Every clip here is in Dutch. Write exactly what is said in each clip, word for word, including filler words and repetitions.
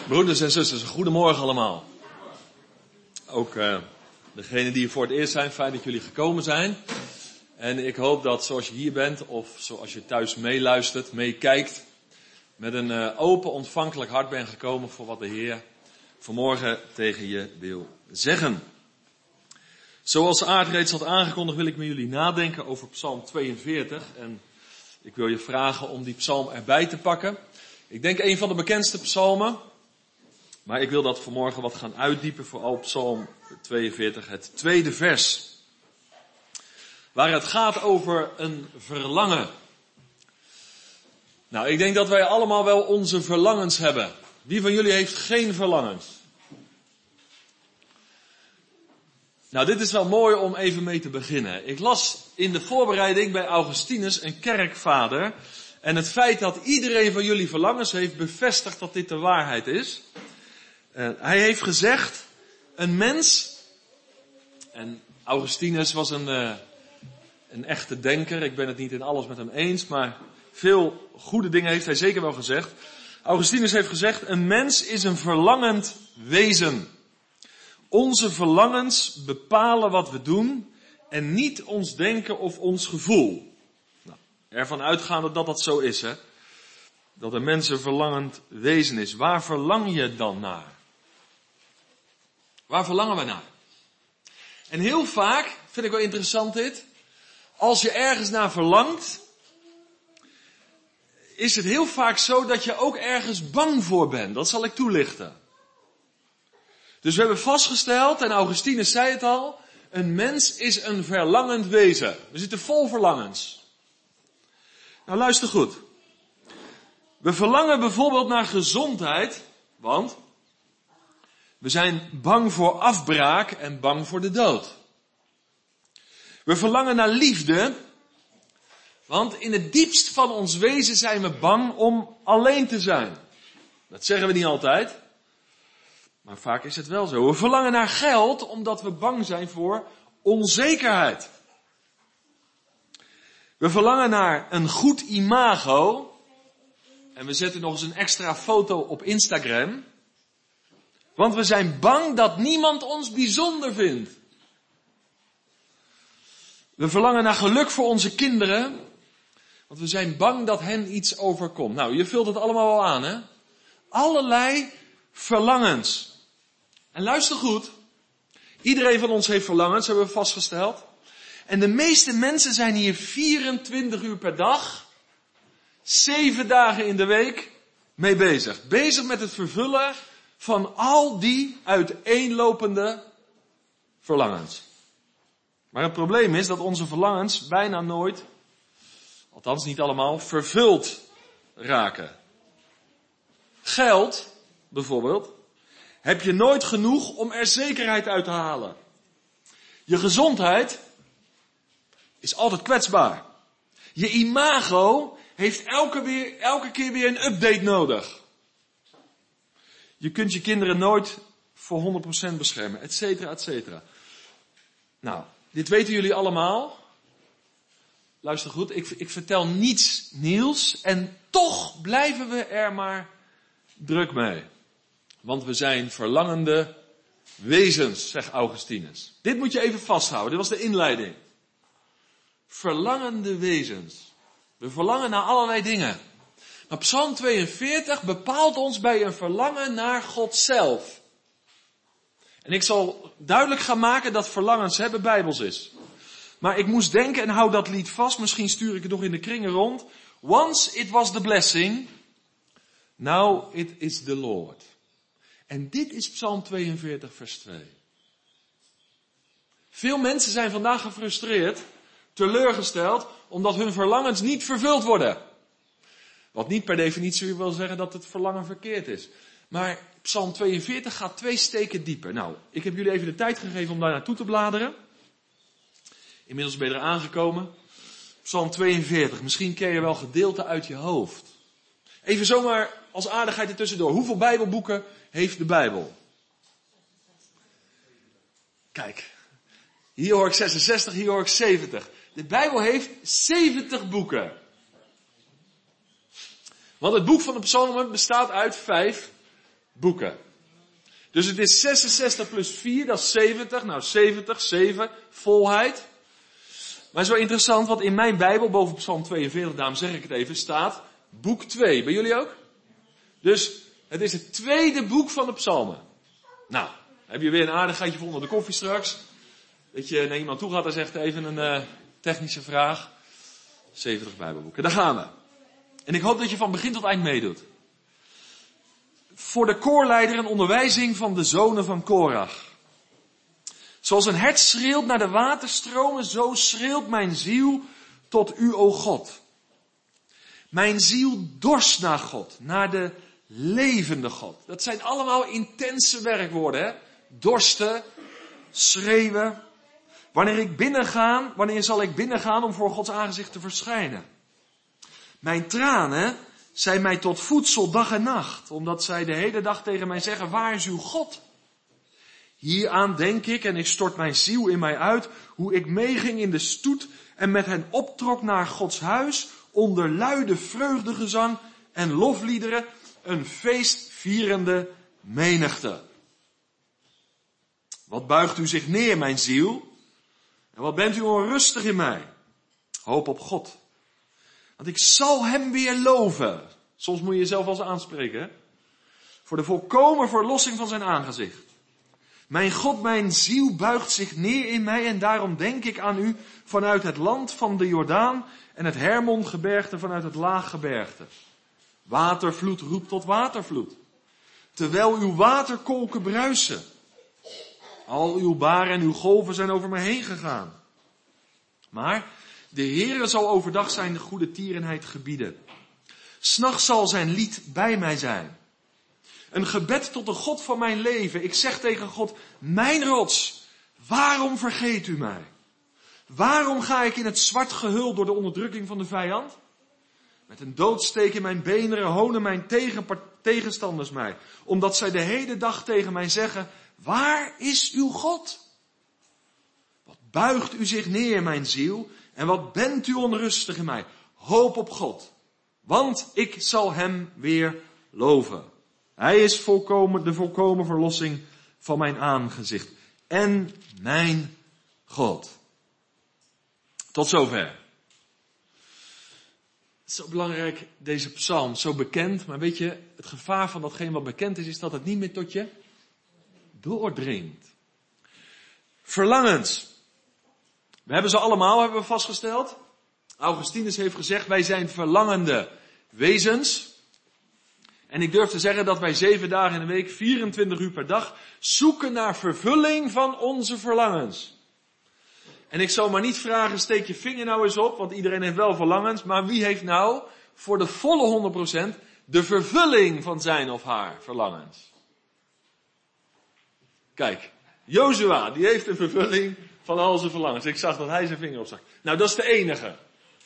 Broeders en zusters, goedemorgen allemaal. Ook uh, degenen die hier voor het eerst zijn, fijn dat jullie gekomen zijn. En ik hoop dat zoals je hier bent, of zoals je thuis meeluistert, meekijkt, met een uh, open, ontvankelijk hart bent gekomen voor wat de Heer vanmorgen tegen je wil zeggen. Zoals Aart reeds had aangekondigd, wil ik met jullie nadenken over Psalm tweeënveertig. En ik wil je vragen om die psalm erbij te pakken. Ik denk een van de bekendste psalmen. Maar ik wil dat vanmorgen wat gaan uitdiepen, vooral Psalm tweeënveertig, het tweede vers. Waar het gaat over een verlangen. Nou, ik denk dat wij allemaal wel onze verlangens hebben. Wie van jullie heeft geen verlangens? Nou, dit is wel mooi om even mee te beginnen. Ik las in de voorbereiding bij Augustinus, een kerkvader. En het feit dat iedereen van jullie verlangens heeft bevestigd dat dit de waarheid is. Uh, hij heeft gezegd, een mens, en Augustinus was een, uh, een echte denker, ik ben het niet in alles met hem eens, maar veel goede dingen heeft hij zeker wel gezegd. Augustinus heeft gezegd, een mens is een verlangend wezen. Onze verlangens bepalen wat we doen en niet ons denken of ons gevoel. Nou, ervan uitgaande dat dat zo is, hè. Dat een mens een verlangend wezen is. Waar verlang je dan naar? Waar verlangen we naar? En heel vaak, vind ik wel interessant dit, als je ergens naar verlangt, is het heel vaak zo dat je ook ergens bang voor bent. Dat zal ik toelichten. Dus we hebben vastgesteld, en Augustinus zei het al, een mens is een verlangend wezen. We zitten vol verlangens. Nou, luister goed. We verlangen bijvoorbeeld naar gezondheid, want we zijn bang voor afbraak en bang voor de dood. We verlangen naar liefde, want in het diepst van ons wezen zijn we bang om alleen te zijn. Dat zeggen we niet altijd, maar vaak is het wel zo. We verlangen naar geld omdat we bang zijn voor onzekerheid. We verlangen naar een goed imago. En we zetten nog eens een extra foto op Instagram. Want we zijn bang dat niemand ons bijzonder vindt. We verlangen naar geluk voor onze kinderen. Want we zijn bang dat hen iets overkomt. Nou, je vult het allemaal wel aan, hè? Allerlei verlangens. En luister goed. Iedereen van ons heeft verlangens, hebben we vastgesteld. En de meeste mensen zijn hier vierentwintig uur per dag, zeven dagen in de week, mee bezig. Bezig met het vervullen van al die uiteenlopende verlangens. Maar het probleem is dat onze verlangens bijna nooit, althans niet allemaal, vervuld raken. Geld, bijvoorbeeld, heb je nooit genoeg om er zekerheid uit te halen. Je gezondheid is altijd kwetsbaar. Je imago heeft elke, weer, elke keer weer een update nodig. Je kunt je kinderen nooit voor honderd procent beschermen, et cetera, et cetera. Nou, dit weten jullie allemaal. Luister goed, ik, ik vertel niets nieuws en toch blijven we er maar druk mee. Want we zijn verlangende wezens, zegt Augustinus. Dit moet je even vasthouden, dit was de inleiding. Verlangende wezens. We verlangen naar allerlei dingen. Maar Psalm tweeënveertig bepaalt ons bij een verlangen naar God zelf. En ik zal duidelijk gaan maken dat verlangens hebben bijbels is. Maar ik moest denken, en hou dat lied vast, misschien stuur ik het nog in de kringen rond. Once it was the blessing, now it is the Lord. En dit is Psalm tweeënveertig vers twee. Veel mensen zijn vandaag gefrustreerd, teleurgesteld, omdat hun verlangens niet vervuld worden. Wat niet per definitie wil zeggen dat het verlangen verkeerd is. Maar Psalm tweeënveertig gaat twee steken dieper. Nou, ik heb jullie even de tijd gegeven om daar naartoe te bladeren. Inmiddels ben je er aangekomen. Psalm tweeënveertig, misschien ken je wel gedeelte uit je hoofd. Even zomaar als aardigheid ertussendoor. Hoeveel Bijbelboeken heeft de Bijbel? Kijk, hier hoor ik zesenzestig, hier hoor ik zeventig. De Bijbel heeft zeventig boeken. Want het boek van de Psalmen bestaat uit vijf boeken. Dus het is zesenzestig plus vier, dat is zeventig. Nou, zeventig, zeven, volheid. Maar het is wel interessant, want in mijn Bijbel, boven Psalm tweeënveertig, daarom zeg ik het even, staat boek twee. Bij jullie ook? Dus het is het tweede boek van de psalmen. Nou, heb je weer een aardigheidje voor onder de koffie straks. Dat je naar iemand toe gaat en zegt even een uh, technische vraag. zeventig Bijbelboeken, daar gaan we. En ik hoop dat je van begin tot eind meedoet. Voor de koorleider een onderwijzing van de zonen van Korach. Zoals een hert schreeuwt naar de waterstromen, zo schreeuwt mijn ziel tot u, o God. Mijn ziel dorst naar God, naar de levende God. Dat zijn allemaal intense werkwoorden, hè? Dorsten, schreeuwen. Wanneer ik binnenga, wanneer zal ik binnengaan om voor Gods aangezicht te verschijnen? Mijn tranen zijn mij tot voedsel dag en nacht, omdat zij de hele dag tegen mij zeggen, waar is uw God? Hieraan denk ik en ik stort mijn ziel in mij uit, hoe ik meeging in de stoet en met hen optrok naar Gods huis, onder luide vreugdegezang en lofliederen, een feestvierende menigte. Wat buigt u zich neer, mijn ziel? En wat bent u onrustig in mij? Hoop op God. Want ik zal hem weer loven. Soms moet je jezelf wel eens aanspreken, hè? Voor de volkomen verlossing van zijn aangezicht. Mijn God, mijn ziel buigt zich neer in mij en daarom denk ik aan u vanuit het land van de Jordaan en het Hermongebergte vanuit het Laaggebergte. Watervloed roept tot watervloed. Terwijl uw waterkolken bruisen. Al uw baren en uw golven zijn over me heen gegaan. Maar de Heere zal overdag zijn goede tierenheid gebieden. 'S Nachts zal zijn lied bij mij zijn. Een gebed tot de God van mijn leven. Ik zeg tegen God, mijn rots, waarom vergeet u mij? Waarom ga ik in het zwart gehuld door de onderdrukking van de vijand? Met een doodsteek in mijn benen honen mijn tegenstanders mij. Omdat zij de hele dag tegen mij zeggen, waar is uw God? Wat buigt u zich neer, mijn ziel, en wat bent u onrustig in mij? Hoop op God, want ik zal hem weer loven. Hij is volkomen, de volkomen verlossing van mijn aangezicht en mijn God. Tot zover. Het is zo belangrijk, deze psalm, zo bekend, maar weet je, het gevaar van datgene wat bekend is, is dat het niet meer tot je doordringt. Verlangens. We hebben ze allemaal, hebben we vastgesteld. Augustinus heeft gezegd, wij zijn verlangende wezens. En ik durf te zeggen dat wij zeven dagen in de week, vierentwintig uur per dag, zoeken naar vervulling van onze verlangens. En ik zal maar niet vragen, steek je vinger nou eens op, want iedereen heeft wel verlangens, maar wie heeft nou voor de volle honderd procent de vervulling van zijn of haar verlangens? Kijk, Jozua, die heeft een vervulling van al zijn verlangens. Ik zag dat hij zijn vinger opstak. Nou, dat is de enige.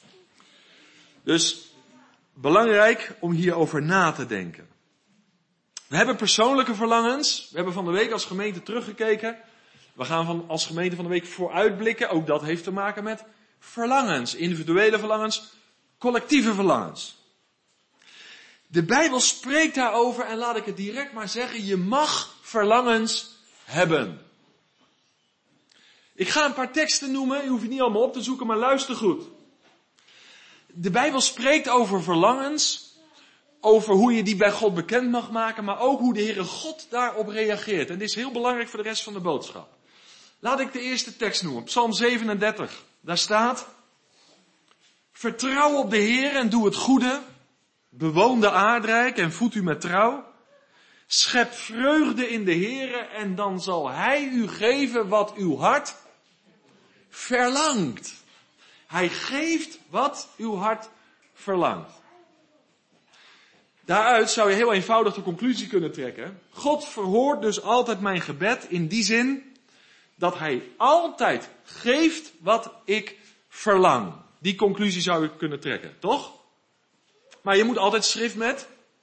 Dus belangrijk om hierover na te denken. We hebben persoonlijke verlangens. We hebben van de week als gemeente teruggekeken. We gaan van, als gemeente van de week vooruitblikken. Ook dat heeft te maken met verlangens. Individuele verlangens, collectieve verlangens. De Bijbel spreekt daarover en laat ik het direct maar zeggen. Je mag verlangens hebben. Ik ga een paar teksten noemen. Je hoeft het niet allemaal op te zoeken, maar luister goed. De Bijbel spreekt over verlangens, over hoe je die bij God bekend mag maken, maar ook hoe de Heere God daarop reageert. En dit is heel belangrijk voor de rest van de boodschap. Laat ik de eerste tekst noemen, Psalm zevenendertig. Daar staat, vertrouw op de Heer en doe het goede, bewoon de aardrijk en voed u met trouw. Schep vreugde in de Heere en dan zal Hij u geven wat uw hart verlangt. Hij geeft wat uw hart verlangt. Daaruit zou je heel eenvoudig de conclusie kunnen trekken. God verhoort dus altijd mijn gebed in die zin dat Hij altijd geeft wat ik verlang. Die conclusie zou je kunnen trekken, toch? Maar je moet altijd schrift met...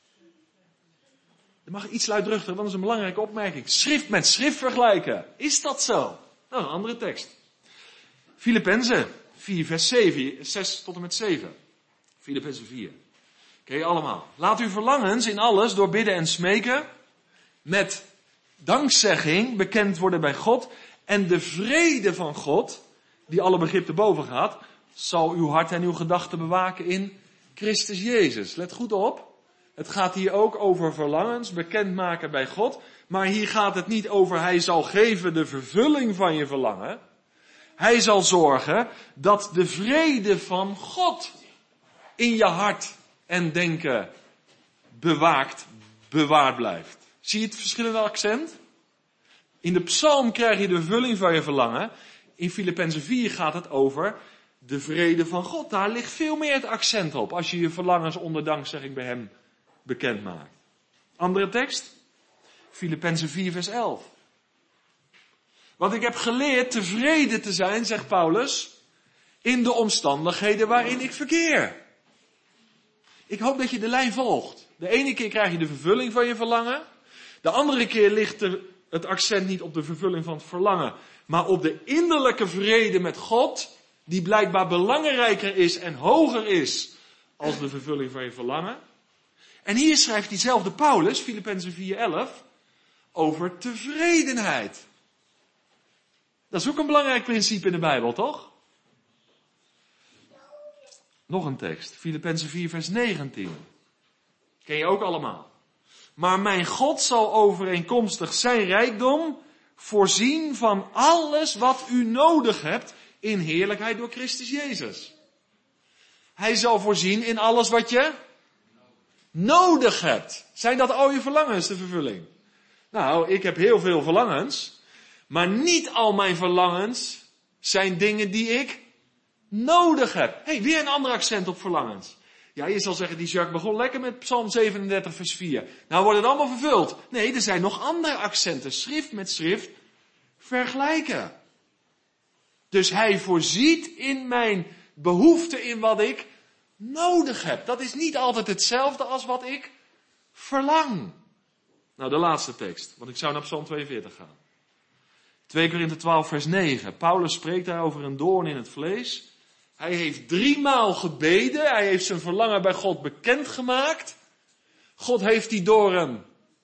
Je mag iets luidruchtiger, want dat is een belangrijke opmerking. Schrift met schrift vergelijken. Is dat zo? Nou, een andere tekst. Filippenzen vier vers zeven, zes tot en met zeven. Filippenzen vier. Ken je allemaal. Laat uw verlangens in alles door bidden en smeken met dankzegging bekend worden bij God. En de vrede van God, die alle begrip te boven gaat, zal uw hart en uw gedachten bewaken in Christus Jezus. Let goed op. Het gaat hier ook over verlangens, bekendmaken bij God. Maar hier gaat het niet over hij zal geven de vervulling van je verlangen. Hij zal zorgen dat de vrede van God in je hart en denken bewaakt, bewaard blijft. Zie je het verschillende accent? In de psalm krijg je de vervulling van je verlangen. In Filippenzen vier gaat het over de vrede van God. Daar ligt veel meer het accent op als je je verlangens onder dankzegging bij hem bekend maakt. Andere tekst? Filippenzen vier vers elf. Want ik heb geleerd tevreden te zijn, zegt Paulus, in de omstandigheden waarin ik verkeer. Ik hoop dat je de lijn volgt. De ene keer krijg je de vervulling van je verlangen. De andere keer ligt er het accent niet op de vervulling van het verlangen, maar op de innerlijke vrede met God, die blijkbaar belangrijker is en hoger is als de vervulling van je verlangen. En hier schrijft diezelfde Paulus, Filippenzen vier elf, over tevredenheid. Dat is ook een belangrijk principe in de Bijbel, toch? Nog een tekst, Filippenzen vier vers negentien. Ken je ook allemaal. Maar mijn God zal overeenkomstig zijn rijkdom voorzien van alles wat u nodig hebt in heerlijkheid door Christus Jezus. Hij zal voorzien in alles wat je nodig hebt. Zijn dat al je verlangens, de vervulling? Nou, ik heb heel veel verlangens, maar niet al mijn verlangens zijn dingen die ik nodig heb. Hé, hey, weer een ander accent op verlangens. Ja, je zal zeggen, die Jacques begon lekker met Psalm zevenendertig vers vier. Nou wordt het allemaal vervuld. Nee, er zijn nog andere accenten. Schrift met schrift vergelijken. Dus hij voorziet in mijn behoefte in wat ik nodig heb. Dat is niet altijd hetzelfde als wat ik verlang. Nou, de laatste tekst, want ik zou naar Psalm tweeënveertig gaan. twee Korinthe twaalf vers negen. Paulus spreekt daar over een doorn in het vlees. Hij heeft driemaal gebeden. Hij heeft zijn verlangen bij God bekendgemaakt. God heeft die doorn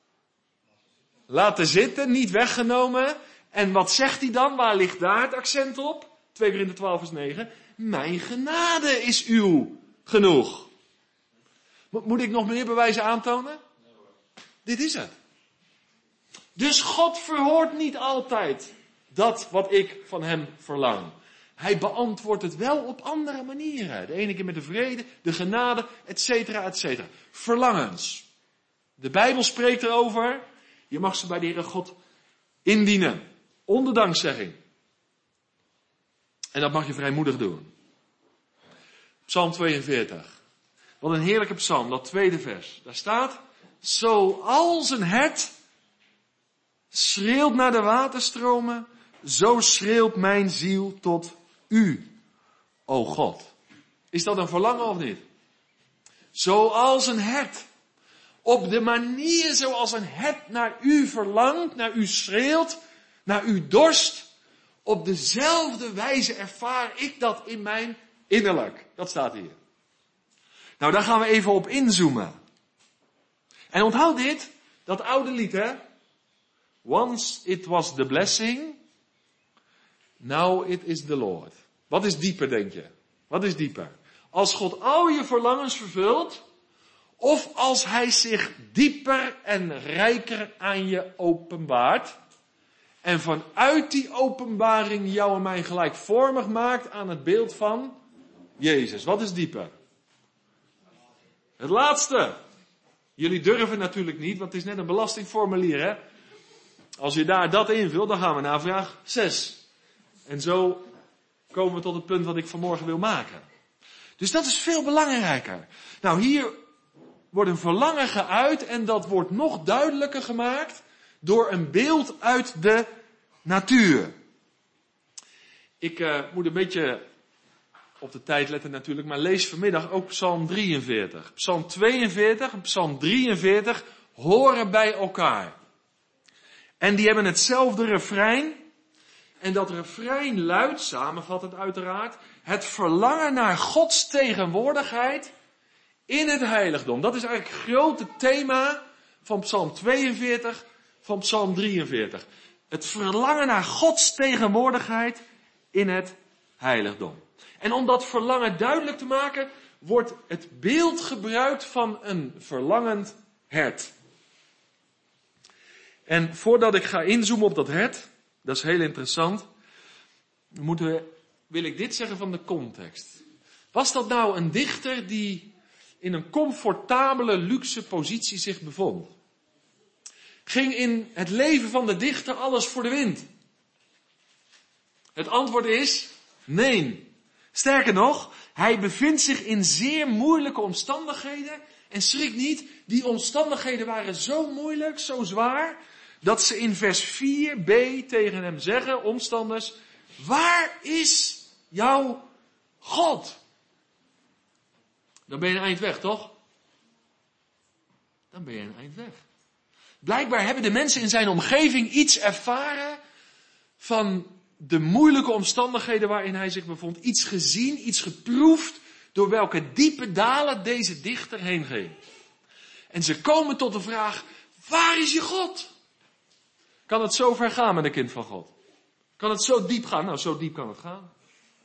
laten zitten, niet weggenomen. En wat zegt hij dan? Waar ligt daar het accent op? twee Korinthe twaalf vers negen. Mijn genade is uw genoeg. Moet ik nog meer bewijzen aantonen? Dit is het. Dus God verhoort niet altijd dat wat ik van hem verlang. Hij beantwoordt het wel op andere manieren. De ene keer met de vrede, de genade, et cetera, et cetera. Verlangens. De Bijbel spreekt erover. Je mag ze bij de Heere God indienen. Onder dankzegging. En dat mag je vrijmoedig doen. Psalm tweeënveertig. Wat een heerlijke psalm, dat tweede vers. Daar staat, zoals een hert schreeuwt naar de waterstromen, zo schreeuwt mijn ziel tot u, o God. Is dat een verlangen of niet? Zoals een hert. Op de manier zoals een hert naar u verlangt, naar u schreeuwt, naar u dorst. Op dezelfde wijze ervaar ik dat in mijn innerlijk. Dat staat hier. Nou, daar gaan we even op inzoomen. En onthoud dit, dat oude lied, hè? Once it was the blessing, now it is the Lord. Wat is dieper, denk je? Wat is dieper? Als God al je verlangens vervult, of als hij zich dieper en rijker aan je openbaart, en vanuit die openbaring jou en mij gelijkvormig maakt aan het beeld van Jezus. Wat is dieper? Het laatste. Jullie durven natuurlijk niet, want het is net een belastingformulier, hè? Als je daar dat invult, dan gaan we naar vraag zes. En zo komen we tot het punt wat ik vanmorgen wil maken. Dus dat is veel belangrijker. Nou, hier wordt een verlangen geuit en dat wordt nog duidelijker gemaakt door een beeld uit de natuur. Ik uh, moet een beetje op de tijd letten natuurlijk, maar lees vanmiddag ook Psalm drieënveertig. Psalm tweeënveertig en Psalm drieënveertig horen bij elkaar. En die hebben hetzelfde refrein. En dat refrein luidt, samenvattend uiteraard, het verlangen naar Gods tegenwoordigheid in het heiligdom. Dat is eigenlijk het grote thema van Psalm tweeënveertig, van Psalm drieënveertig. Het verlangen naar Gods tegenwoordigheid in het heiligdom. En om dat verlangen duidelijk te maken, wordt het beeld gebruikt van een verlangend hert. En voordat ik ga inzoomen op dat hert, dat is heel interessant, moeten we, wil ik dit zeggen van de context. Was dat nou een dichter die in een comfortabele, luxe positie zich bevond? Ging in het leven van de dichter alles voor de wind? Het antwoord is nee. Sterker nog, hij bevindt zich in zeer moeilijke omstandigheden. En schrik niet, die omstandigheden waren zo moeilijk, zo zwaar, dat ze in vers vier b tegen hem zeggen, omstanders, waar is jouw God? Dan ben je een eind weg, toch? Dan ben je een eind weg. Blijkbaar hebben de mensen in zijn omgeving iets ervaren van de moeilijke omstandigheden waarin hij zich bevond. Iets gezien, iets geproefd, door welke diepe dalen deze dichter heen ging. En ze komen tot de vraag, waar is je God? Kan het zo ver gaan met een kind van God? Kan het zo diep gaan? Nou, zo diep kan het gaan.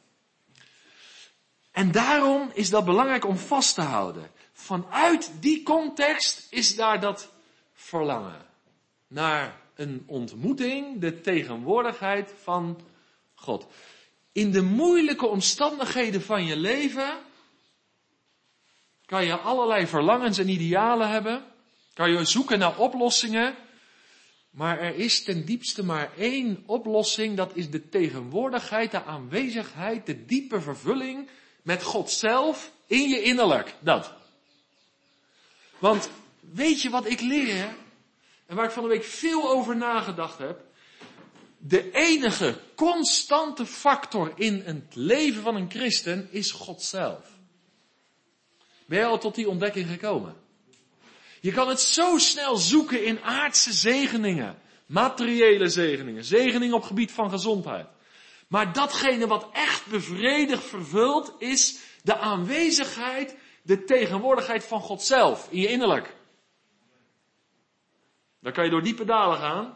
En daarom is dat belangrijk om vast te houden. Vanuit die context is daar dat verlangen naar een ontmoeting, de tegenwoordigheid van God. In de moeilijke omstandigheden van je leven kan je allerlei verlangens en idealen hebben. Kan je zoeken naar oplossingen. Maar er is ten diepste maar één oplossing. Dat is de tegenwoordigheid, de aanwezigheid, de diepe vervulling met God zelf in je innerlijk. Dat. Want weet je wat ik leer? En waar ik van de week veel over nagedacht heb. De enige constante factor in het leven van een christen is God zelf. Ben je al tot die ontdekking gekomen? Je kan het zo snel zoeken in aardse zegeningen. Materiële zegeningen. Zegeningen op gebied van gezondheid. Maar datgene wat echt bevredigd vervult is de aanwezigheid, de tegenwoordigheid van God zelf in je innerlijk. Dan kan je door diepe dalen gaan.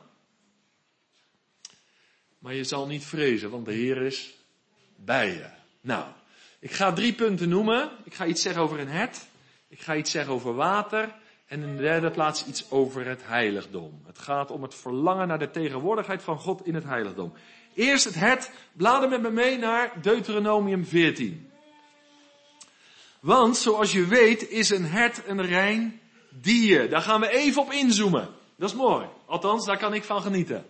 Maar je zal niet vrezen, want de Heer is bij je. Nou, ik ga drie punten noemen. Ik ga iets zeggen over een hert. Ik ga iets zeggen over water. En in de derde plaats iets over het heiligdom. Het gaat om het verlangen naar de tegenwoordigheid van God in het heiligdom. Eerst het hert. Blader met me mee naar Deuteronomium veertien. Want, zoals je weet, is een hert een rein dier. Daar gaan we even op inzoomen. Dat is mooi. Althans, daar kan ik van genieten.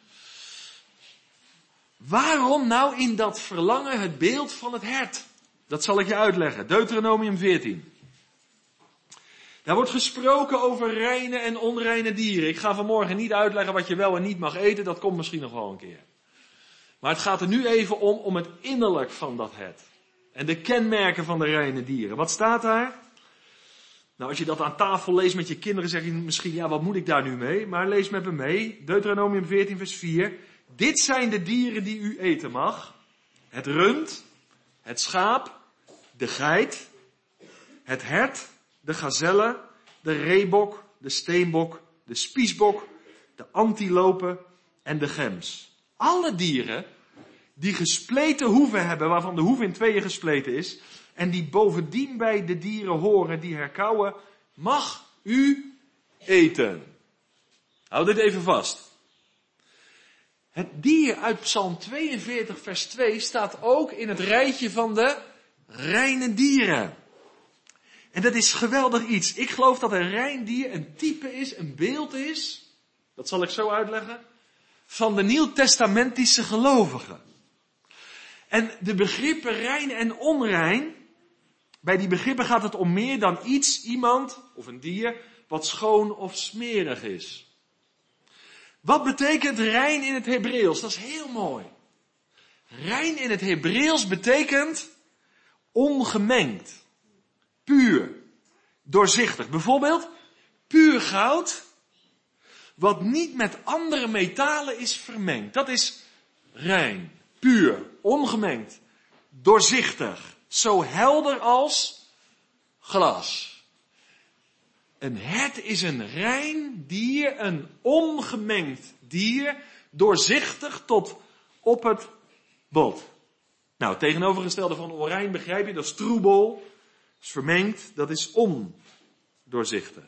Waarom nou in dat verlangen het beeld van het hert? Dat zal ik je uitleggen. Deuteronomium veertien. Daar wordt gesproken over reine en onreine dieren. Ik ga vanmorgen niet uitleggen wat je wel en niet mag eten. Dat komt misschien nog wel een keer. Maar het gaat er nu even om, om het innerlijk van dat hert. En de kenmerken van de reine dieren. Wat staat daar? Nou, als je dat aan tafel leest met je kinderen, zeg je misschien, ja, wat moet ik daar nu mee? Maar lees met me mee. Deuteronomium veertien vers vier. Dit zijn de dieren die u eten mag. Het rund, het schaap, de geit, het hert, de gazelle, de reebok, de steenbok, de spiesbok, de antilope en de gems. Alle dieren die gespleten hoeven hebben, waarvan de hoef in tweeën gespleten is, en die bovendien bij de dieren horen die herkauwen, mag u eten. Hou dit even vast. Het dier uit Psalm tweeënveertig vers twee staat ook in het rijtje van de reine dieren. En dat is geweldig iets. Ik geloof dat een rein dier een type is, een beeld is, dat zal ik zo uitleggen, van de nieuwtestamentische gelovigen. En de begrippen rein en onrein, bij die begrippen gaat het om meer dan iets, iemand of een dier, wat schoon of smerig is. Wat betekent rein in het Hebreeuws? Dat is heel mooi. Rein in het Hebreeuws betekent ongemengd, puur, doorzichtig. Bijvoorbeeld puur goud, wat niet met andere metalen is vermengd. Dat is rein, puur, ongemengd, doorzichtig, zo helder als glas. Een hert is een rein dier, een ongemengd dier, doorzichtig tot op het bot. Nou, het tegenovergestelde van onrein begrijp je, dat is troebel, dat is vermengd, dat is ondoorzichtig.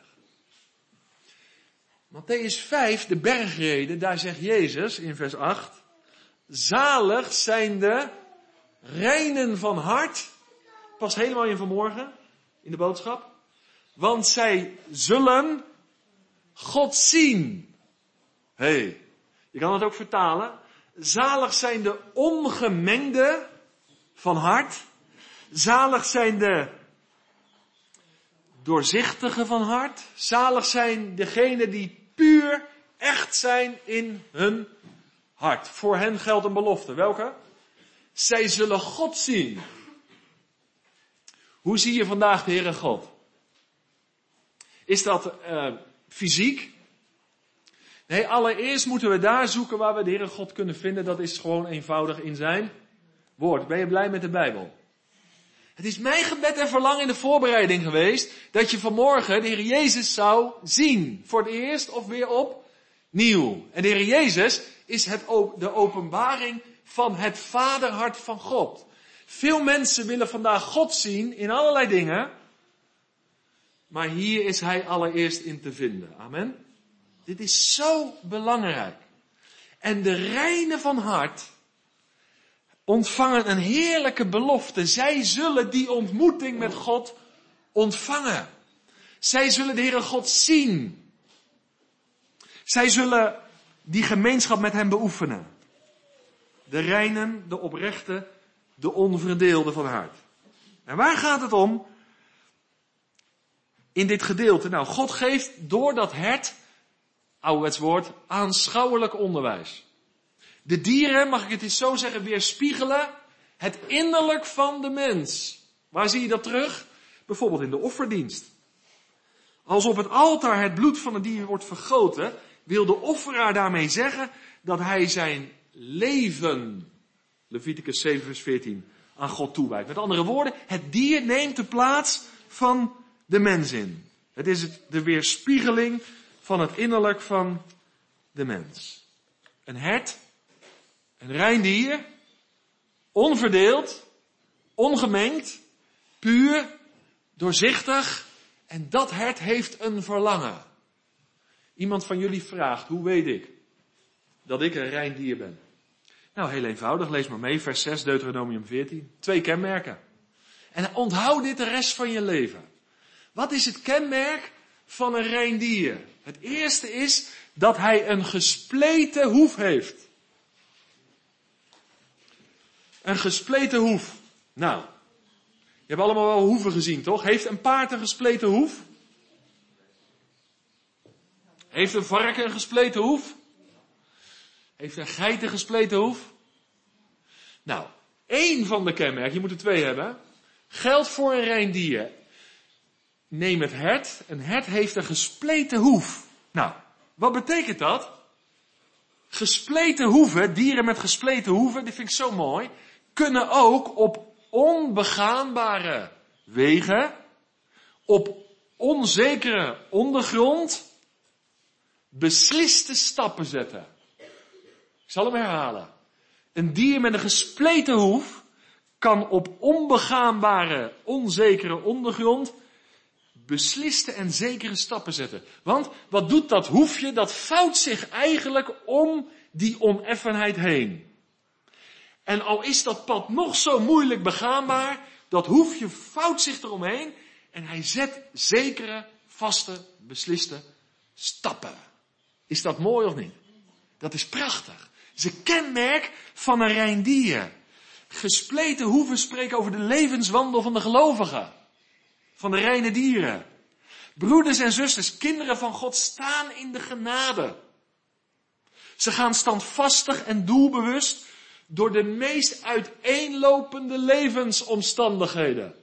Mattheüs vijf, de bergrede, daar zegt Jezus in vers acht, zalig zijn de reinen van hart, past helemaal in vanmorgen, in de boodschap, want zij zullen God zien. Hé, hey, je kan het ook vertalen. Zalig zijn de ongemengde van hart. Zalig zijn de doorzichtige van hart. Zalig zijn degenen die puur echt zijn in hun hart. Voor hen geldt een belofte. Welke? Zij zullen God zien. Hoe zie je vandaag de Heere God? Is dat uh, fysiek? Nee, allereerst moeten we daar zoeken waar we de Heere God kunnen vinden. Dat is gewoon eenvoudig in zijn woord. Ben je blij met de Bijbel? Het is mijn gebed en verlangen in de voorbereiding geweest dat je vanmorgen de Heer Jezus zou zien. Voor het eerst of weer opnieuw. En de Heer Jezus is het, de openbaring van het vaderhart van God. Veel mensen willen vandaag God zien in allerlei dingen. Maar hier is Hij allereerst in te vinden. Amen. Dit is zo belangrijk. En de reinen van hart ontvangen een heerlijke belofte. Zij zullen die ontmoeting met God ontvangen. Zij zullen de Heere God zien. Zij zullen die gemeenschap met Hem beoefenen. De reinen, de oprechte, de onverdeelde van hart. En waar gaat het om? In dit gedeelte. Nou, God geeft door dat hert, ouderwets woord, aanschouwelijk onderwijs. De dieren, mag ik het eens zo zeggen, weerspiegelen het innerlijk van de mens. Waar zie je dat terug? Bijvoorbeeld in de offerdienst. Als op het altaar het bloed van het dier wordt vergoten, wil de offeraar daarmee zeggen dat hij zijn leven, Leviticus zeven vers veertien, aan God toewijdt. Met andere woorden, het dier neemt de plaats van de mens in. Het is het, de weerspiegeling van het innerlijk van de mens. Een hert, een rein dier, onverdeeld, ongemengd, puur, doorzichtig. En dat hert heeft een verlangen. Iemand van jullie vraagt, hoe weet ik dat ik een rein dier ben? Nou, heel eenvoudig, lees maar mee, vers zes, Deuteronomium veertien. Twee kenmerken. En onthoud dit de rest van je leven. Wat is het kenmerk van een rein dier? Het eerste is dat hij een gespleten hoef heeft. Een gespleten hoef. Nou, je hebt allemaal wel hoeven gezien, toch? Heeft een paard een gespleten hoef? Heeft een varken een gespleten hoef? Heeft een geit een gespleten hoef? Nou, één van de kenmerken, je moet er twee hebben, geldt voor een rein dier. Neem het hert. Een hert heeft een gespleten hoef. Nou, wat betekent dat? Gespleten hoeven, dieren met gespleten hoeven, dit vind ik zo mooi, kunnen ook op onbegaanbare wegen, op onzekere ondergrond, besliste stappen zetten. Ik zal hem herhalen. Een dier met een gespleten hoef kan op onbegaanbare, onzekere ondergrond besliste en zekere stappen zetten. Want wat doet dat hoefje? Dat vouwt zich eigenlijk om die oneffenheid heen. En al is dat pad nog zo moeilijk begaanbaar, dat hoefje vouwt zich eromheen en hij zet zekere, vaste, besliste stappen. Is dat mooi of niet? Dat is prachtig. Het is een kenmerk van een rein dier. Gespleten hoeven spreken over de levenswandel van de gelovigen. Van de reine dieren. Broeders en zusters, kinderen van God staan in de genade. Ze gaan standvastig en doelbewust door de meest uiteenlopende levensomstandigheden.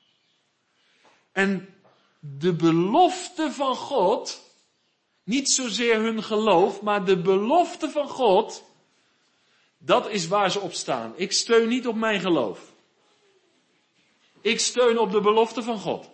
En de belofte van God, niet zozeer hun geloof, maar de belofte van God, dat is waar ze op staan. Ik steun niet op mijn geloof. Ik steun op de belofte van God.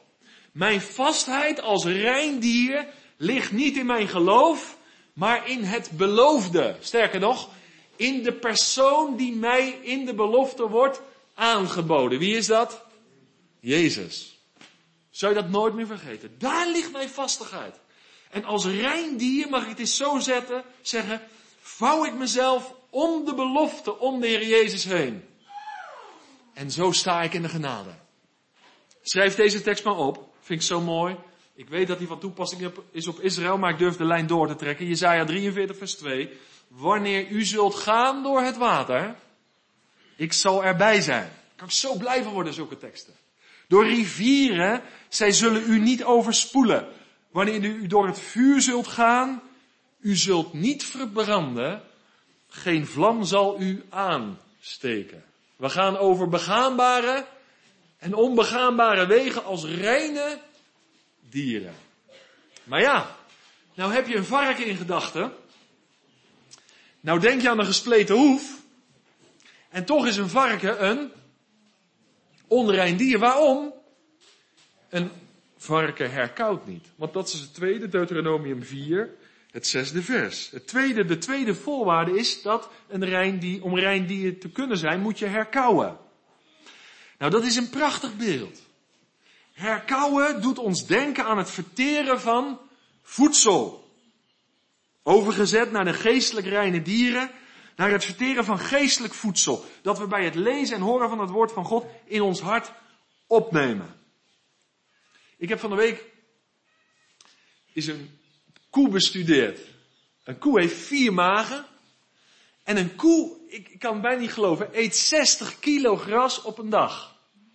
Mijn vastheid als rein dier ligt niet in mijn geloof, maar in het beloofde. Sterker nog, in de persoon die mij in de belofte wordt aangeboden. Wie is dat? Jezus. Zou je dat nooit meer vergeten? Daar ligt mijn vastigheid. En als rein dier, mag ik het eens zo zetten, zeggen, vouw ik mezelf om de belofte, om de Heer Jezus heen. En zo sta ik in de genade. Schrijf deze tekst maar op. Vind ik zo mooi. Ik weet dat die van toepassing is op Israël, maar ik durf de lijn door te trekken. Jesaja drieënveertig vers twee. Wanneer u zult gaan door het water, ik zal erbij zijn. Kan ik zo blijven worden, zulke teksten. Door rivieren, zij zullen u niet overspoelen. Wanneer u door het vuur zult gaan, u zult niet verbranden. Geen vlam zal u aansteken. We gaan over begaanbare en onbegaanbare wegen als reine dieren. Maar ja, nou heb je een varken in gedachten. Nou denk je aan een gespleten hoef. En toch is een varken een onrein dier. Waarom? Een varken herkauwt niet. Want dat is het tweede, Deuteronomium vier, het zesde vers. Het tweede, de tweede voorwaarde is dat een rein dier, om rein dier te kunnen zijn, moet je herkauwen. Nou, dat is een prachtig beeld. Herkauwen doet ons denken aan het verteren van voedsel. Overgezet naar de geestelijk reine dieren, naar het verteren van geestelijk voedsel. Dat we bij het lezen en horen van het woord van God in ons hart opnemen. Ik heb van de week is een koe bestudeerd. Een koe heeft vier magen. En een koe, ik kan het bijna niet geloven, eet zestig kilo gras op een dag.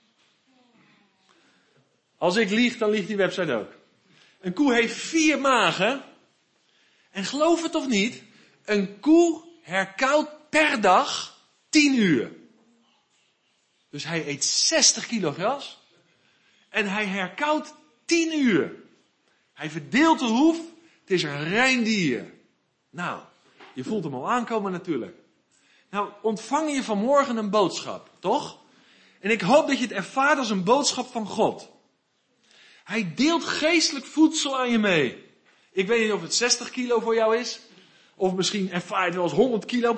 Als ik lieg, dan liegt die website ook. Een koe heeft vier magen. En geloof het of niet, een koe herkauwt per dag tien uur. Dus hij eet zestig kilo gras. En hij herkauwt tien uur. Hij verdeelt de hoef. Het is een rein dier. Nou, je voelt hem al aankomen natuurlijk. Nou, ontvang je vanmorgen een boodschap, toch? En ik hoop dat je het ervaart als een boodschap van God. Hij deelt geestelijk voedsel aan je mee. Ik weet niet of het zestig kilo voor jou is. Of misschien ervaar je het wel als honderd kilo.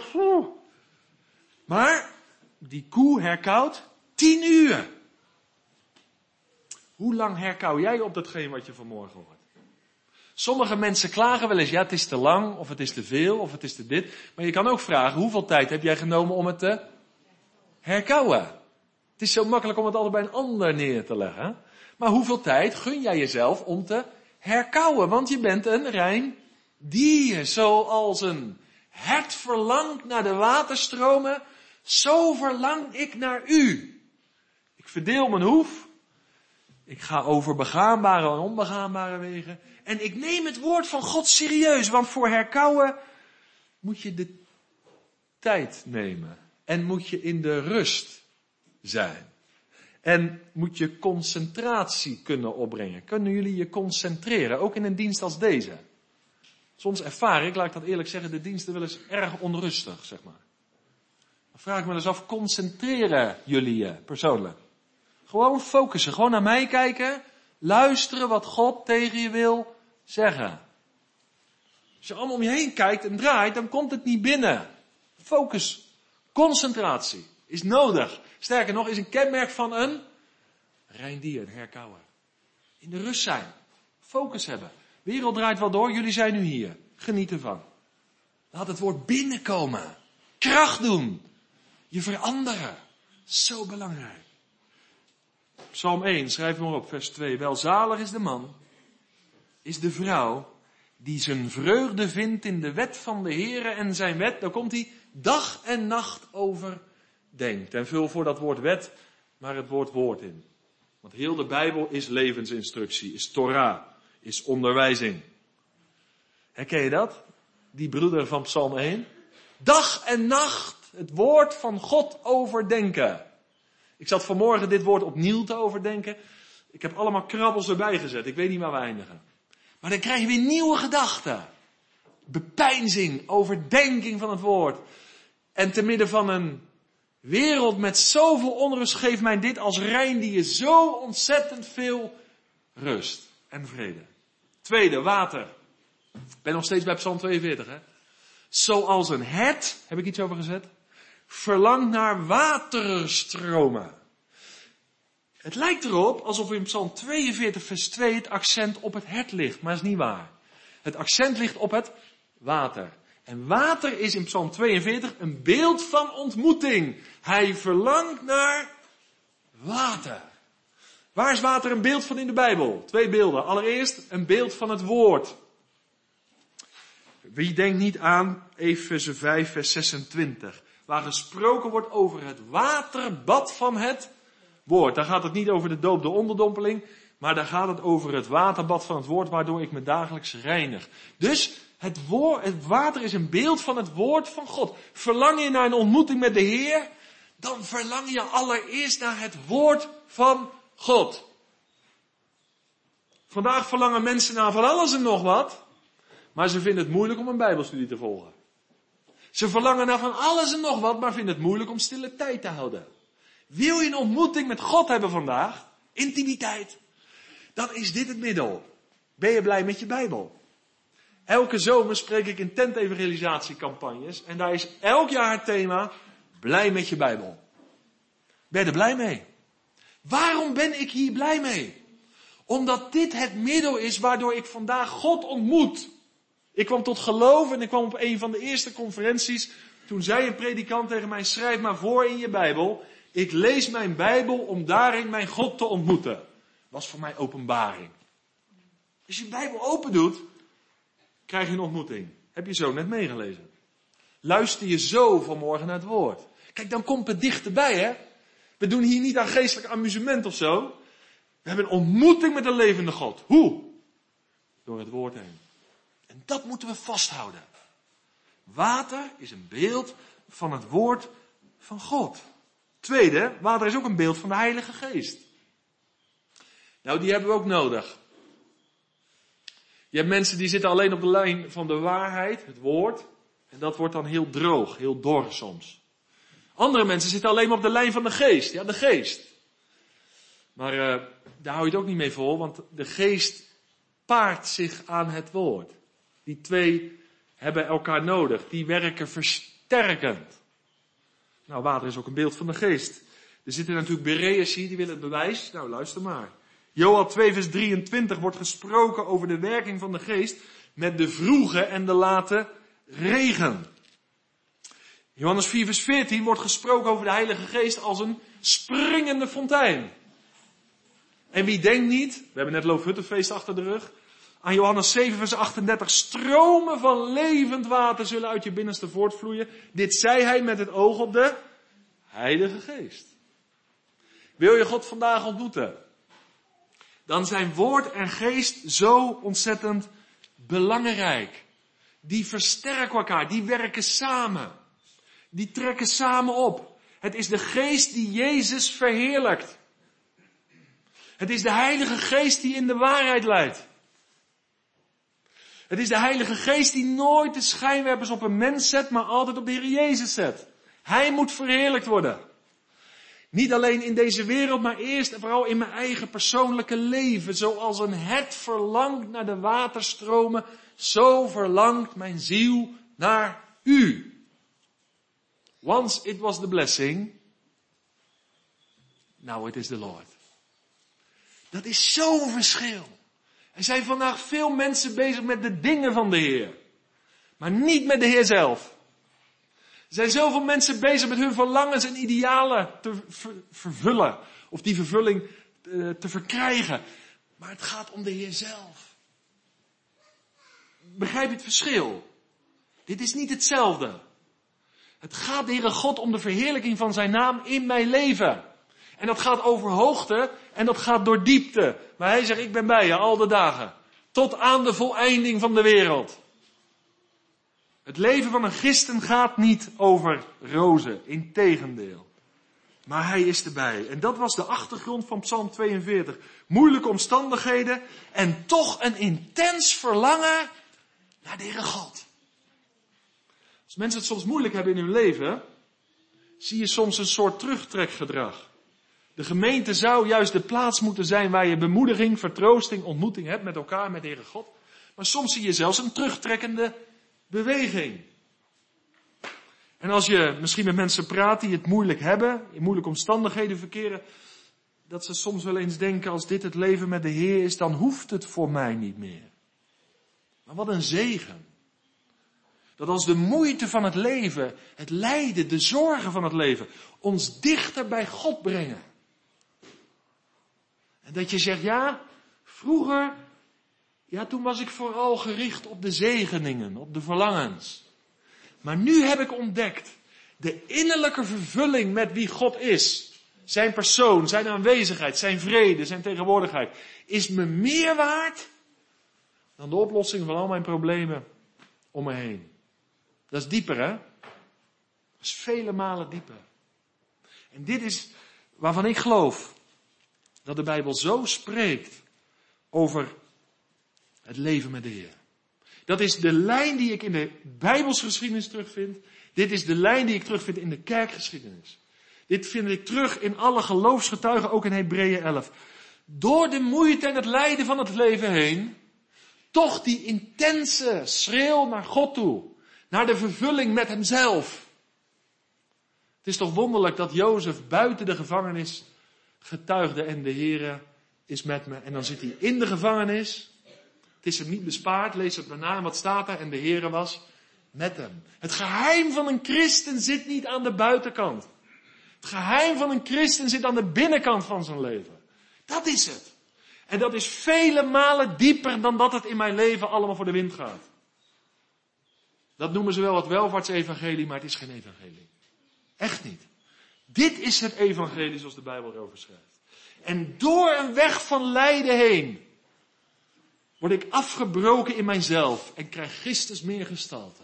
Maar die koe herkauwt tien uur. Hoe lang herkauw jij op datgene wat je vanmorgen hoort? Sommige mensen klagen wel eens, ja, het is te lang, of het is te veel, of het is te dit. Maar je kan ook vragen, hoeveel tijd heb jij genomen om het te herkauwen? Het is zo makkelijk om het altijd bij een ander neer te leggen. Maar hoeveel tijd gun jij jezelf om te herkauwen? Want je bent een rein dier, zoals een hert verlangt naar de waterstromen, zo verlang ik naar u. Ik verdeel mijn hoef. Ik ga over begaanbare en onbegaanbare wegen. En ik neem het woord van God serieus. Want voor herkauwen moet je de tijd nemen. En moet je in de rust zijn. En moet je concentratie kunnen opbrengen. Kunnen jullie je concentreren? Ook in een dienst als deze. Soms ervaar ik, laat ik dat eerlijk zeggen, de diensten wel eens erg onrustig, zeg maar. Dan vraag ik me eens af, concentreren jullie je persoonlijk? Gewoon focussen, gewoon naar mij kijken, luisteren wat God tegen je wil zeggen. Als je allemaal om je heen kijkt en draait, dan komt het niet binnen. Focus, concentratie is nodig. Sterker nog, is een kenmerk van een rein dier, een herkauwer. In de rust zijn, focus hebben. De wereld draait wel door, jullie zijn nu hier. Geniet ervan. Laat het woord binnenkomen. Kracht doen. Je veranderen. Zo belangrijk. Psalm één, schrijf maar op, vers twee. Welzalig is de man, is de vrouw, die zijn vreugde vindt in de wet van de Heere en zijn wet, daar komt hij, dag en nacht over denkt. En vul voor dat woord wet maar het woord woord in. Want heel de Bijbel is levensinstructie, is Torah, is onderwijzing. Herken je dat? Die broeder van Psalm één. Dag en nacht het woord van God overdenken. Ik zat vanmorgen dit woord opnieuw te overdenken. Ik heb allemaal krabbels erbij gezet. Ik weet niet waar we eindigen. Maar dan krijg je weer nieuwe gedachten. Bepeinzing, overdenking van het woord. En te midden van een wereld met zoveel onrust geeft mij dit als rein die je zo ontzettend veel rust en vrede. Tweede, water. Ik ben nog steeds bij Psalm tweeënveertig, hè. Zoals een hert, heb ik iets over gezet, verlangt naar waterstromen. Het lijkt erop alsof in Psalm tweeënveertig vers twee het accent op het hert ligt, maar dat is niet waar. Het accent ligt op het water. En water is in Psalm tweeënveertig een beeld van ontmoeting. Hij verlangt naar water. Waar is water een beeld van in de Bijbel? Twee beelden. Allereerst een beeld van het woord. Wie denkt niet aan Efeze vijf vers zesentwintig. Waar gesproken wordt over het waterbad van het woord. Daar gaat het niet over de doop, de onderdompeling. Maar daar gaat het over het waterbad van het woord, waardoor ik me dagelijks reinig. Dus het, woord, het water is een beeld van het woord van God. Verlang je naar een ontmoeting met de Heer, dan verlang je allereerst naar het woord van God. Vandaag verlangen mensen naar van alles en nog wat, maar ze vinden het moeilijk om een bijbelstudie te volgen. Ze verlangen naar van alles en nog wat, maar vinden het moeilijk om stille tijd te houden. Wil je een ontmoeting met God hebben vandaag, intimiteit, dan is dit het middel. Ben je blij met je Bijbel? Elke zomer spreek ik in tent-evangelisatiecampagnes en daar is elk jaar het thema, blij met je Bijbel. Ben je er blij mee? Waarom ben ik hier blij mee? Omdat dit het middel is waardoor ik vandaag God ontmoet. Ik kwam tot geloof en ik kwam op een van de eerste conferenties. Toen zei een predikant tegen mij, schrijf maar voor in je Bijbel. Ik lees mijn Bijbel om daarin mijn God te ontmoeten. Dat was voor mij openbaring. Als je je Bijbel open doet, krijg je een ontmoeting. Heb je zo net meegelezen. Luister je zo vanmorgen naar het woord. Kijk, dan komt het dichterbij, hè. We doen hier niet aan geestelijk amusement of zo. We hebben een ontmoeting met de levende God. Hoe? Door het woord heen. En dat moeten we vasthouden. Water is een beeld van het woord van God. Tweede, water is ook een beeld van de Heilige Geest. Nou, die hebben we ook nodig. Je hebt mensen die zitten alleen op de lijn van de waarheid, het woord. En dat wordt dan heel droog, heel dor soms. Andere mensen zitten alleen maar op de lijn van de geest. Ja, de geest. Maar uh, daar hou je het ook niet mee vol, want de geest paart zich aan het woord. Die twee hebben elkaar nodig. Die werken versterkend. Nou, water is ook een beeld van de geest. Er zitten natuurlijk Bereërs hier, die willen het bewijs. Nou, luister maar. Joel twee vers drieëntwintig wordt gesproken over de werking van de geest met de vroege en de late regen. Johannes vier vers veertien wordt gesproken over de Heilige Geest als een springende fontein. En wie denkt niet, we hebben net Loofhuttenfeest achter de rug, aan Johannes zeven vers achtendertig, stromen van levend water zullen uit je binnenste voortvloeien. Dit zei hij met het oog op de Heilige Geest. Wil je God vandaag ontmoeten? Dan zijn woord en geest zo ontzettend belangrijk. Die versterken elkaar, die werken samen. Die trekken samen op. Het is de geest die Jezus verheerlijkt. Het is de Heilige Geest die in de waarheid leidt. Het is de Heilige Geest die nooit de schijnwerpers op een mens zet, maar altijd op de Heer Jezus zet. Hij moet verheerlijkt worden. Niet alleen in deze wereld, maar eerst en vooral in mijn eigen persoonlijke leven. Zoals een hert verlangt naar de waterstromen, zo verlangt mijn ziel naar u. Once it was the blessing, now it is the Lord. Dat is zo'n verschil. Er zijn vandaag veel mensen bezig met de dingen van de Heer. Maar niet met de Heer zelf. Er zijn zoveel mensen bezig met hun verlangens en idealen te ver- vervullen. Of die vervulling uh, te verkrijgen. Maar het gaat om de Heer zelf. Begrijp je het verschil? Dit is niet hetzelfde. Het gaat de Heere God om de verheerlijking van zijn naam in mijn leven. En dat gaat over hoogte en dat gaat door diepte. Maar hij zegt, ik ben bij je al de dagen. Tot aan de voleinding van de wereld. Het leven van een christen gaat niet over rozen, integendeel. Maar hij is erbij. En dat was de achtergrond van Psalm tweeënveertig. Moeilijke omstandigheden en toch een intens verlangen naar de Heere God. Als mensen het soms moeilijk hebben in hun leven, zie je soms een soort terugtrekgedrag. De gemeente zou juist de plaats moeten zijn waar je bemoediging, vertroosting, ontmoeting hebt met elkaar, met de Heere God. Maar soms zie je zelfs een terugtrekkende beweging. En als je misschien met mensen praat die het moeilijk hebben, in moeilijke omstandigheden verkeren, dat ze soms wel eens denken, als dit het leven met de Heer is, dan hoeft het voor mij niet meer. Maar wat een zegen. Dat als de moeite van het leven, het lijden, de zorgen van het leven, ons dichter bij God brengen. En dat je zegt, ja, vroeger, ja, toen was ik vooral gericht op de zegeningen, op de verlangens. Maar nu heb ik ontdekt, de innerlijke vervulling met wie God is, zijn persoon, zijn aanwezigheid, zijn vrede, zijn tegenwoordigheid, is me meer waard dan de oplossing van al mijn problemen om me heen. Dat is dieper, hè? Dat is vele malen dieper. En dit is waarvan ik geloof dat de Bijbel zo spreekt over het leven met de Heer. Dat is de lijn die ik in de Bijbelsgeschiedenis terugvind. Dit is de lijn die ik terugvind in de kerkgeschiedenis. Dit vind ik terug in alle geloofsgetuigen, ook in Hebreeën elf. Door de moeite en het lijden van het leven heen, toch die intense schreeuw naar God toe. Naar de vervulling met hemzelf. Het is toch wonderlijk dat Jozef buiten de gevangenis getuigde en de Heere is met me. En dan zit hij in de gevangenis. Het is hem niet bespaard. Lees het maar na. Wat staat daar? En de Heere was met hem. Het geheim van een christen zit niet aan de buitenkant. Het geheim van een christen zit aan de binnenkant van zijn leven. Dat is het. En dat is vele malen dieper dan dat het in mijn leven allemaal voor de wind gaat. Dat noemen ze wel het welvaartsevangelie, maar het is geen evangelie. Echt niet. Dit is het evangelie zoals de Bijbel erover schrijft. En door een weg van lijden heen word ik afgebroken in mijzelf en krijg Christus meer gestalte.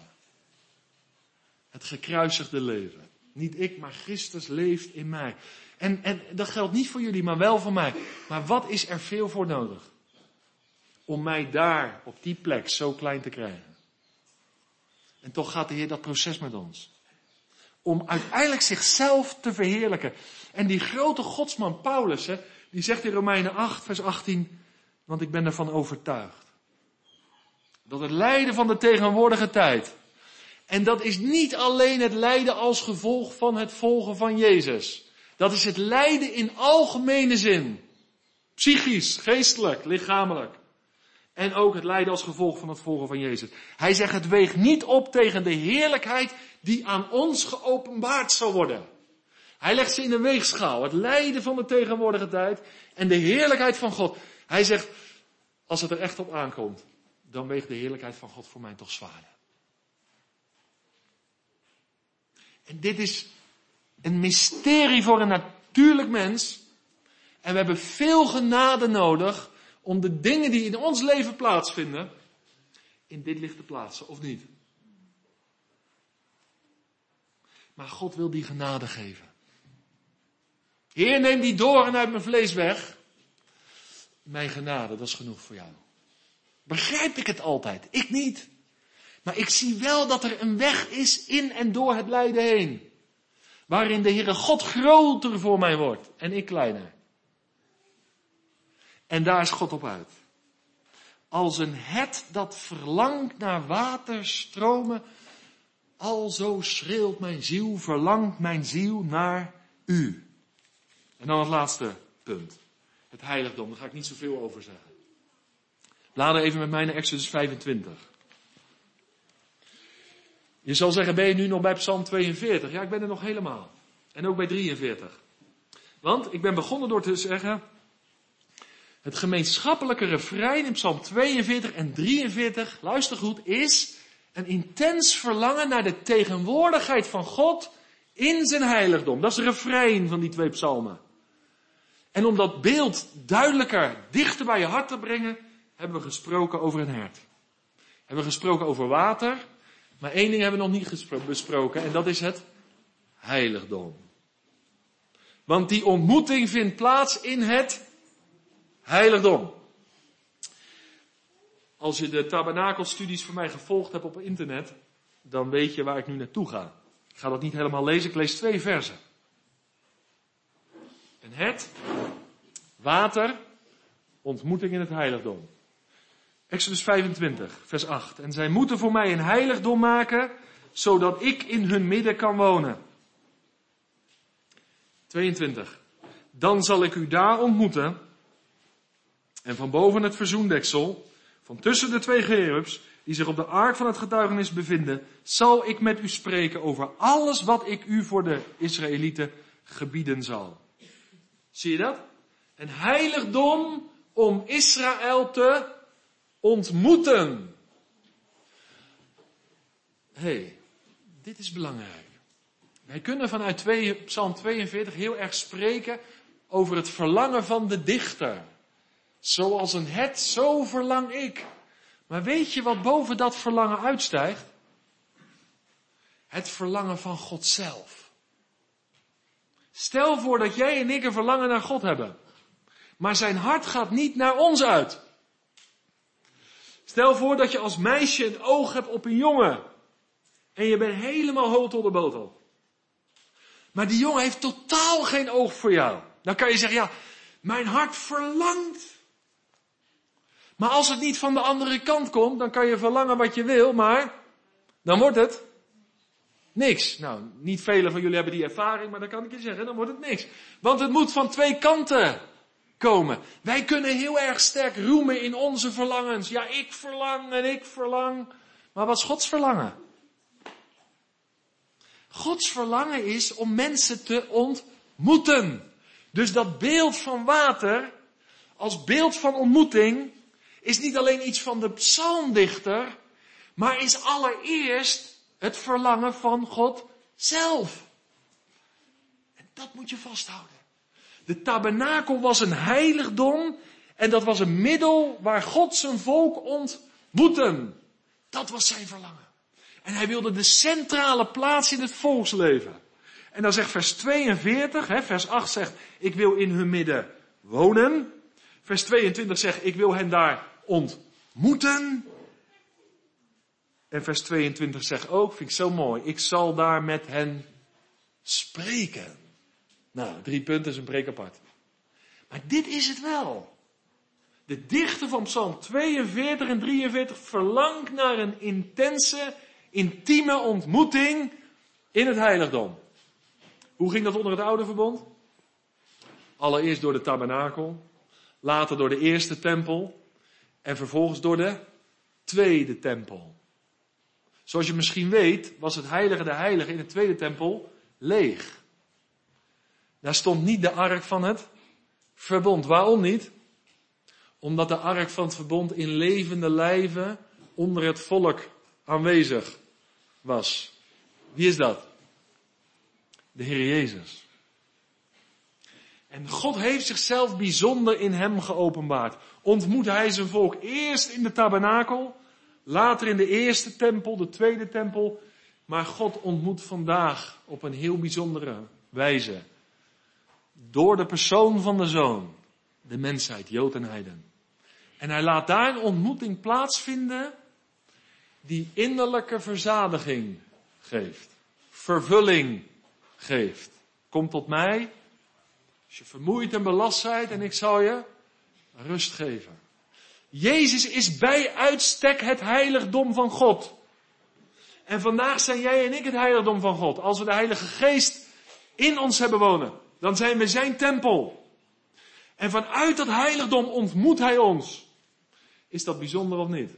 Het gekruisigde leven. Niet ik, maar Christus leeft in mij. En, en dat geldt niet voor jullie, maar wel voor mij. Maar wat is er veel voor nodig? Om mij daar, op die plek, zo klein te krijgen. En toch gaat de Heer dat proces met ons. Om uiteindelijk zichzelf te verheerlijken. En die grote godsman Paulus, hè, die zegt in Romeinen acht, vers achttien, want ik ben ervan overtuigd. Dat het lijden van de tegenwoordige tijd. En dat is niet alleen het lijden als gevolg van het volgen van Jezus. Dat is het lijden in algemene zin. Psychisch, geestelijk, lichamelijk. En ook het lijden als gevolg van het volgen van Jezus. Hij zegt, het weegt niet op tegen de heerlijkheid die aan ons geopenbaard zal worden. Hij legt ze in een weegschaal. Het lijden van de tegenwoordige tijd en de heerlijkheid van God. Hij zegt, als het er echt op aankomt, dan weegt de heerlijkheid van God voor mij toch zwaarder. En dit is een mysterie voor een natuurlijk mens. En we hebben veel genade nodig om de dingen die in ons leven plaatsvinden, in dit licht te plaatsen, of niet? Maar God wil die genade geven. Heer, neem die doorn uit mijn vlees weg. Mijn genade, dat is genoeg voor jou. Begrijp ik het altijd? Ik niet. Maar ik zie wel dat er een weg is in en door het lijden heen. Waarin de Heere God groter voor mij wordt en ik kleiner. En daar is God op uit. Als een het dat verlangt naar waterstromen, alzo schreeuwt mijn ziel, verlangt mijn ziel naar u. En dan het laatste punt. Het heiligdom, daar ga ik niet zoveel over zeggen. Blader even met mij naar Exodus vijfentwintig. Je zal zeggen, ben je nu nog bij Psalm tweeënveertig? Ja, ik ben er nog helemaal. En ook bij drieënveertig. Want ik ben begonnen door te zeggen, het gemeenschappelijke refrein in Psalm tweeënveertig en drieënveertig, luister goed, is een intens verlangen naar de tegenwoordigheid van God in zijn heiligdom. Dat is het refrein van die twee psalmen. En om dat beeld duidelijker dichter bij je hart te brengen, hebben we gesproken over een hert. Hebben we gesproken over water, maar één ding hebben we nog niet gespro- besproken en dat is het heiligdom. Want die ontmoeting vindt plaats in het heiligdom. Als je de tabernakelstudies van mij gevolgd hebt op internet, dan weet je waar ik nu naartoe ga. Ik ga dat niet helemaal lezen, ik lees twee versen. Een hert, water, ontmoeting in het heiligdom. Exodus vijfentwintig, vers acht. En zij moeten voor mij een heiligdom maken, zodat ik in hun midden kan wonen. tweeëntwintig. Dan zal ik u daar ontmoeten. En van boven het verzoendeksel, van tussen de twee cherubs, die zich op de ark van het getuigenis bevinden, zal ik met u spreken over alles wat ik u voor de Israëlieten gebieden zal. Zie je dat? Een heiligdom om Israël te ontmoeten. Hé, hey, dit is belangrijk. Wij kunnen vanuit twee, Psalm tweeënveertig heel erg spreken over het verlangen van de dichter. Zoals een hert, zo verlang ik. Maar weet je wat boven dat verlangen uitstijgt? Het verlangen van God zelf. Stel voor dat jij en ik een verlangen naar God hebben. Maar zijn hart gaat niet naar ons uit. Stel voor dat je als meisje een oog hebt op een jongen. En je bent helemaal hoog tot de botel. Maar die jongen heeft totaal geen oog voor jou. Dan kan je zeggen, ja, mijn hart verlangt. Maar als het niet van de andere kant komt, dan kan je verlangen wat je wil, maar dan wordt het niks. Nou, niet velen van jullie hebben die ervaring, maar dan kan ik je zeggen, dan wordt het niks. Want het moet van twee kanten komen. Wij kunnen heel erg sterk roemen in onze verlangens. Ja, ik verlang en ik verlang. Maar wat is Gods verlangen? Gods verlangen is om mensen te ontmoeten. Dus dat beeld van water, als beeld van ontmoeting, is niet alleen iets van de psalmdichter, maar is allereerst het verlangen van God zelf. En dat moet je vasthouden. De tabernakel was een heiligdom en dat was een middel waar God zijn volk ontmoette. Dat was zijn verlangen. En hij wilde de centrale plaats in het volksleven. En dan zegt vers tweeënveertig, hè, vers acht zegt, ik wil in hun midden wonen. Vers tweeëntwintig zegt, ik wil hen daar ontmoeten. En vers tweeëntwintig zegt ook, vind ik zo mooi, ik zal daar met hen spreken. Nou, drie punten is een preek apart. Maar dit is het wel. De dichter van Psalm tweeënveertig en drieënveertig verlangt naar een intense, intieme ontmoeting in het heiligdom. Hoe ging dat onder het oude verbond? Allereerst door de tabernakel, later door de eerste tempel en vervolgens door de tweede tempel. Zoals je misschien weet, was het heilige de heilige in de tweede tempel leeg. Daar stond niet de ark van het verbond. Waarom niet? Omdat de ark van het verbond in levende lijven onder het volk aanwezig was. Wie is dat? De Heer Jezus. En God heeft zichzelf bijzonder in hem geopenbaard. Ontmoette hij zijn volk eerst in de tabernakel, later in de eerste tempel, de tweede tempel. Maar God ontmoet vandaag op een heel bijzondere wijze. Door de persoon van de Zoon, de mensheid, Jood en Heiden. En hij laat daar een ontmoeting plaatsvinden die innerlijke verzadiging geeft. Vervulling geeft. Kom tot mij, als je vermoeid en belast bent en ik zal je rust geven. Jezus is bij uitstek het heiligdom van God. En vandaag zijn jij en ik het heiligdom van God. Als we de Heilige Geest in ons hebben wonen, dan zijn we zijn tempel. En vanuit dat heiligdom ontmoet hij ons. Is dat bijzonder of niet?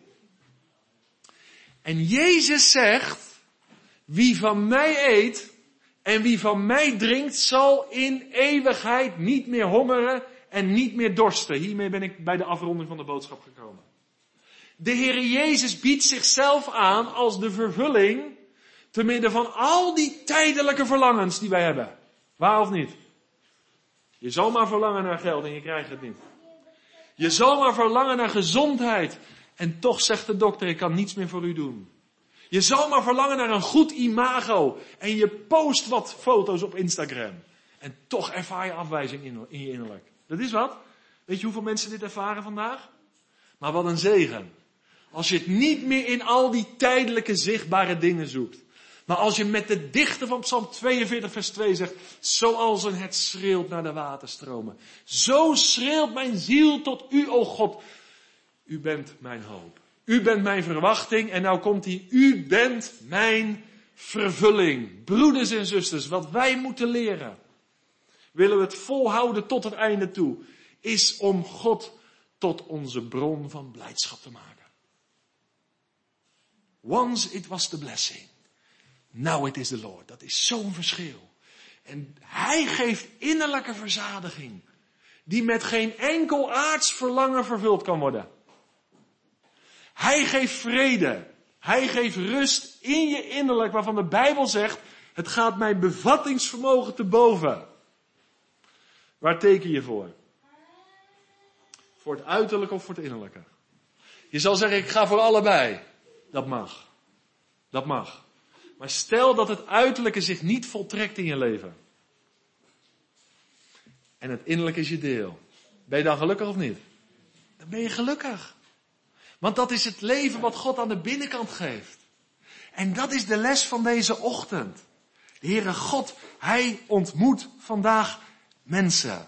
En Jezus zegt, wie van mij eet en wie van mij drinkt, zal in eeuwigheid niet meer hongeren en niet meer dorsten. Hiermee ben ik bij de afronding van de boodschap gekomen. De Heer Jezus biedt zichzelf aan als de vervulling te midden van al die tijdelijke verlangens die wij hebben. Waar of niet? Je zal maar verlangen naar geld en je krijgt het niet. Je zal maar verlangen naar gezondheid en toch zegt de dokter, ik kan niets meer voor u doen. Je zal maar verlangen naar een goed imago en je post wat foto's op Instagram. En toch ervaar je afwijzing in, in je innerlijk. Dat is wat. Weet je hoeveel mensen dit ervaren vandaag? Maar wat een zegen. Als je het niet meer in al die tijdelijke zichtbare dingen zoekt. Maar als je met de dichter van Psalm tweeënveertig vers twee zegt, zoals een het schreeuwt naar de waterstromen. Zo schreeuwt mijn ziel tot u, o God. U bent mijn hoop. U bent mijn verwachting. En nou komt hij, u bent mijn vervulling. Broeders en zusters, wat wij moeten leren, willen we het volhouden tot het einde toe, is om God tot onze bron van blijdschap te maken. Once it was the blessing. Now it is the Lord. Dat is zo'n verschil. En hij geeft innerlijke verzadiging, die met geen enkel aards verlangen vervuld kan worden. Hij geeft vrede. Hij geeft rust in je innerlijk, waarvan de Bijbel zegt, het gaat mijn bevattingsvermogen te boven. Waar teken je voor? Voor het uiterlijke of voor het innerlijke? Je zal zeggen, ik ga voor allebei. Dat mag. Dat mag. Maar stel dat het uiterlijke zich niet voltrekt in je leven. En het innerlijke is je deel. Ben je dan gelukkig of niet? Dan ben je gelukkig. Want dat is het leven wat God aan de binnenkant geeft. En dat is de les van deze ochtend. De Heere God, Hij ontmoet vandaag mensen.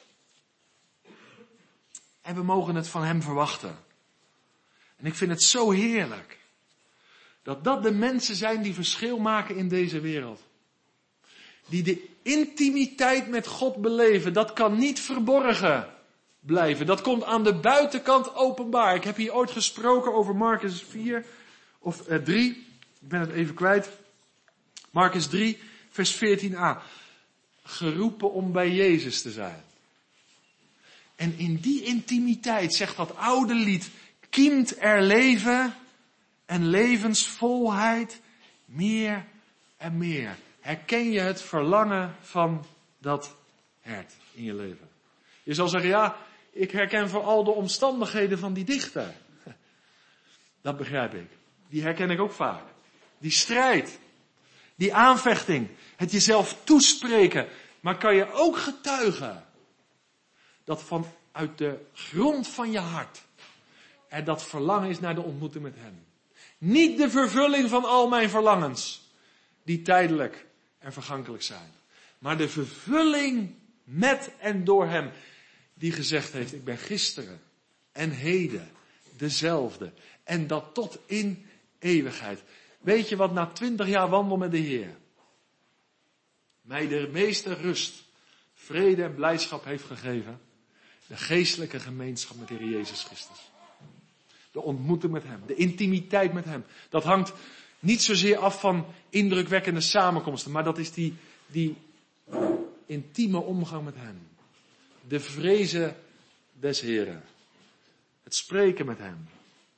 En we mogen het van Hem verwachten. En ik vind het zo heerlijk. Dat dat de mensen zijn die verschil maken in deze wereld. Die de intimiteit met God beleven. Dat kan niet verborgen blijven. Dat komt aan de buitenkant openbaar. Ik heb hier ooit gesproken over Marcus vier of eh, drie. Ik ben het even kwijt. Marcus drie vers veertien a. Geroepen om bij Jezus te zijn. En in die intimiteit, zegt dat oude lied, kiemt er leven en levensvolheid meer en meer. Herken je het verlangen van dat hert in je leven? Je zal zeggen, ja, ik herken vooral de omstandigheden van die dichter. Dat begrijp ik. Die herken ik ook vaak. Die strijd, die aanvechting, het jezelf toespreken. Maar kan je ook getuigen dat vanuit de grond van je hart er dat verlangen is naar de ontmoeting met Hem. Niet de vervulling van al mijn verlangens, die tijdelijk en vergankelijk zijn. Maar de vervulling met en door Hem, die gezegd heeft, ik ben gisteren en heden dezelfde. En dat tot in eeuwigheid. Weet je wat na twintig jaar wandel met de Heer mij de meeste rust, vrede en blijdschap heeft gegeven? De geestelijke gemeenschap met de Heer Jezus Christus. De ontmoeting met Hem, de intimiteit met Hem. Dat hangt niet zozeer af van indrukwekkende samenkomsten, maar dat is die, die intieme omgang met Hem. De vrezen des Heren. Het spreken met Hem.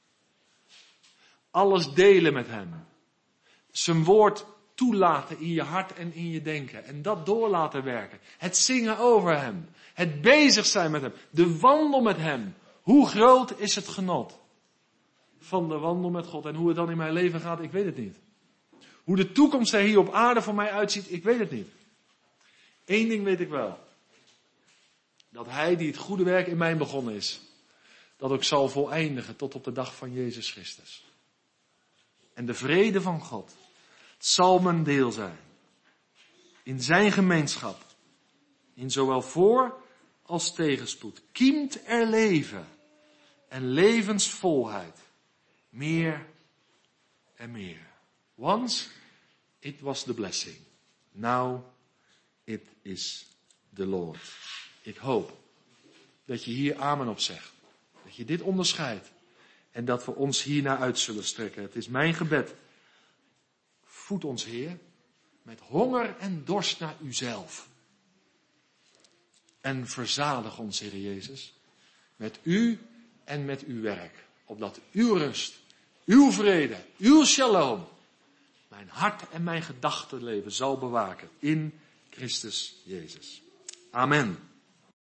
Alles delen met Hem. Zijn woord toelaten in je hart en in je denken. En dat door laten werken. Het zingen over Hem. Het bezig zijn met Hem. De wandel met Hem. Hoe groot is het genot van de wandel met God? En hoe het dan in mijn leven gaat, ik weet het niet. Hoe de toekomst er hier op aarde voor mij uitziet, ik weet het niet. Eén ding weet ik wel. Dat Hij die het goede werk in mij begonnen is, dat ook zal voleindigen tot op de dag van Jezus Christus. En de vrede van God zal mijn deel zijn. In zijn gemeenschap. In zowel voor als tegenspoed. Kiemt er leven en levensvolheid. Meer en meer. Once it was the blessing. Now it is the Lord. Ik hoop dat je hier amen op zegt. Dat je dit onderscheidt. En dat we ons hiernaar uit zullen strekken. Het is mijn gebed. Voed ons, Heer, met honger en dorst naar uzelf. En verzadig ons, Heer Jezus, met u en met uw werk. Opdat uw rust, uw vrede, uw shalom, mijn hart en mijn gedachtenleven zal bewaken in Christus Jezus. Amen.